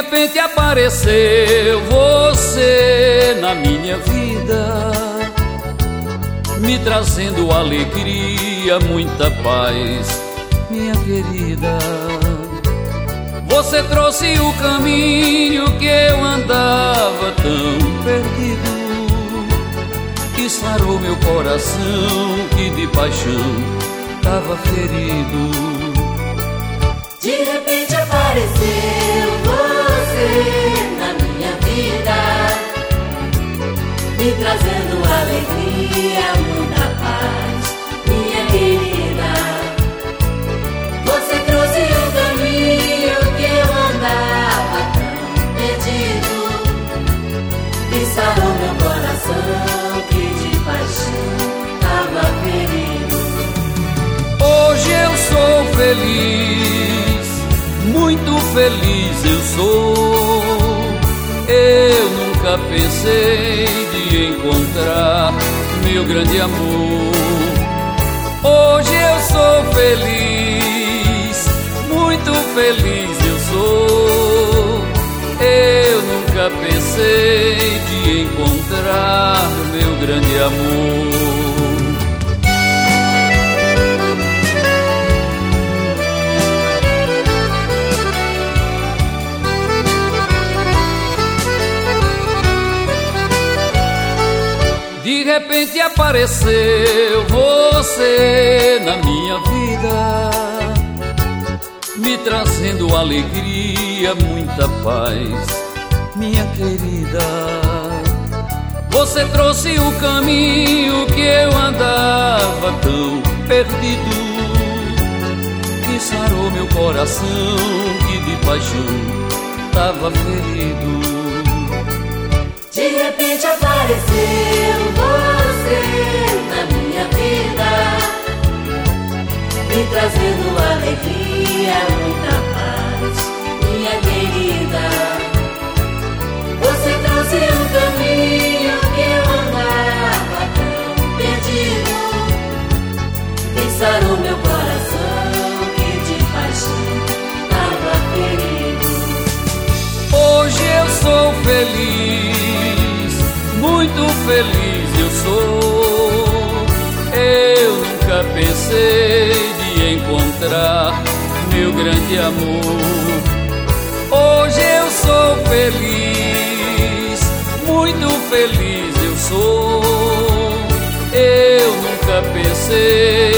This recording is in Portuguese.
repente apareceu você na minha vida, me trazendo alegria, muita paz, minha querida. Você trouxe o caminho que eu andava tão perdido, que sarou meu coração, que de paixão tava ferido. De repente apareceu você na minha vida, me trazendo alegria, muita paz, minha querida. Você trouxe o caminho que eu andava tão perdido, e sarou meu coração, que de paixão tava ferido. Hoje eu sou feliz, muito feliz eu sou. Eu nunca pensei de encontrar meu grande amor. Hoje eu sou feliz, muito feliz eu sou. Eu nunca pensei de encontrar meu grande amor. De repente apareceu você na minha vida, me trazendo alegria, muita paz, minha querida. Você trouxe o caminho que eu andava tão perdido, que sarou meu coração, que de paixão tava ferido. De repente apareceu você na minha vida, me trazendo alegria, muita paz, minha querida. Você trouxe o caminho que eu andava tão perdido, e sarou meu coração, que de paixão tava ferido. Hoje eu sou feliz, muito feliz eu sou. Eu nunca pensei de encontrar meu grande amor. Hoje eu sou feliz, muito feliz eu sou. Eu nunca pensei